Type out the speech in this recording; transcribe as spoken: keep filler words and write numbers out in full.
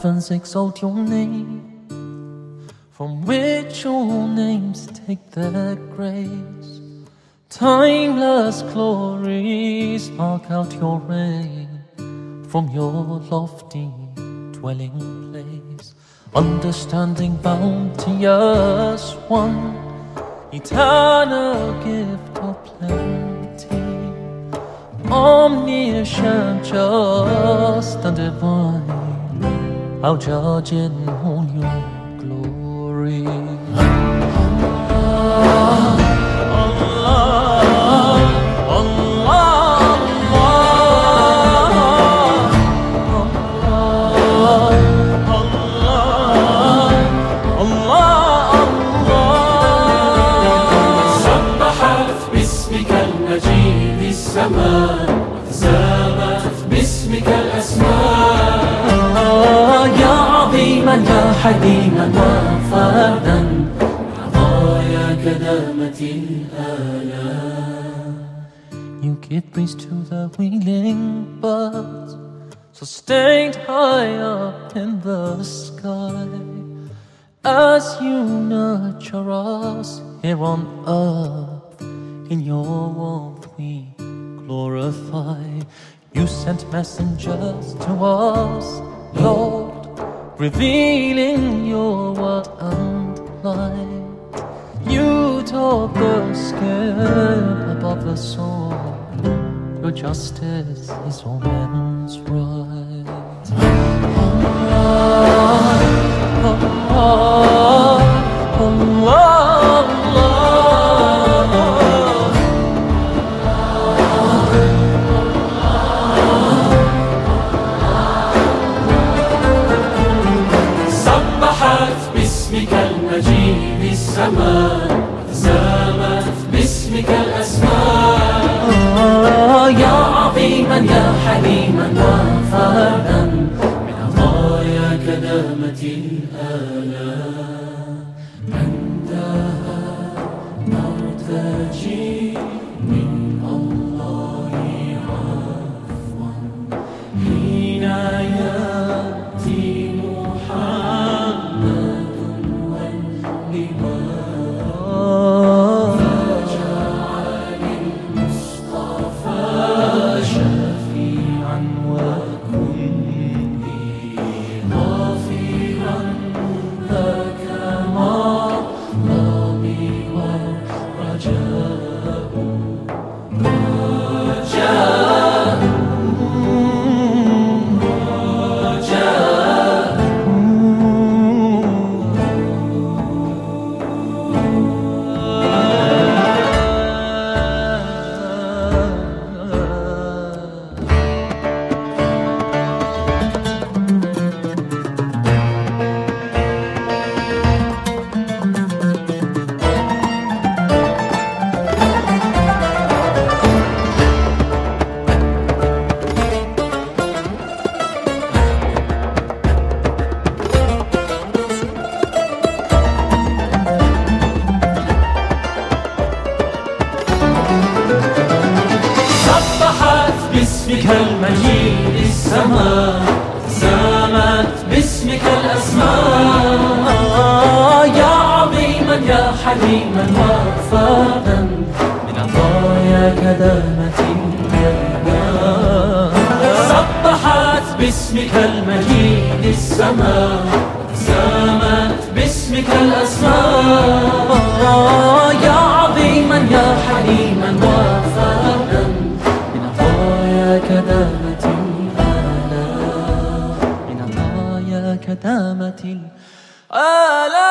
heavens exalt your name, from which all names take their grace. Timeless glories mark out your reign from your lofty dwelling place. Understanding bounteous one, eternal gift of plenty, omniscient, just and divine, I'll judge in all your glory. Allah, وتسامت باسمك الأسماء يا عظيما يا حليما وفردا عطايا كدامة الآلام. You give breeze to the wheeling birds, sustained high up in the sky, as you nurture us here on earth. In your warmth we glorify. You sent messengers to us, Lord, revealing your word and light. You taught the skin above the soul, your justice is all men's right. Allah, Allah, Allah. المجيد السماء وتسامت باسمك الأسماء يا عظيما يا حليما وفردا من عطايا كدامة الآلام. عندها نرتجي من الله عفوا حين يأتي محمد فجعل المصطفى شفيعا وكن لي غافرا ذاك مطلبي والرجاء رجاء باسمك المجيد السماء وتسامت باسمك الأسماء يا عظيما يا حليما وفردا من عطايا كدامة الآلام. سبحت باسمك المجيد السماء وتسامت باسمك الأسماء يا عظيما يا حليما وفردا كدامة الآلام من عطايا كدامة الآلام.